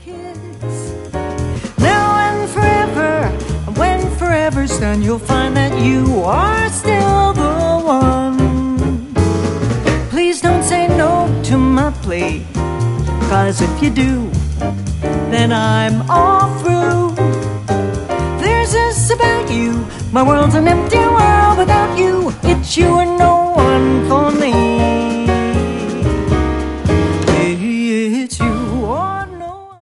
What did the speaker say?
kids. Now and forever, and when forever's done, you'll find that you are still the one. Please don't say no to my plea, 'cause if you do, then I'm all through. There's this about you, my world's an empty world without you. It's you